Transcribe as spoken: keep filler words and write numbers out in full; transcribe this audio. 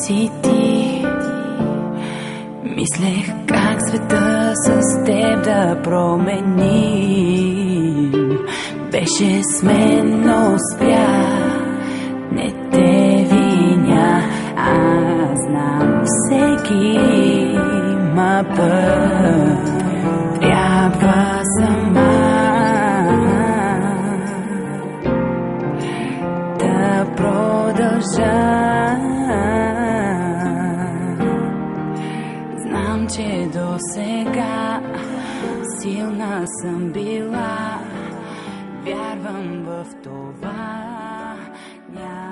си ти. Мислех как света с теб да променим. Беше с мен, но успях, не те виня. Аз знам, всеки има път, трябва сама да продължа. Знам, че до сега силна съм била, вярвам в това.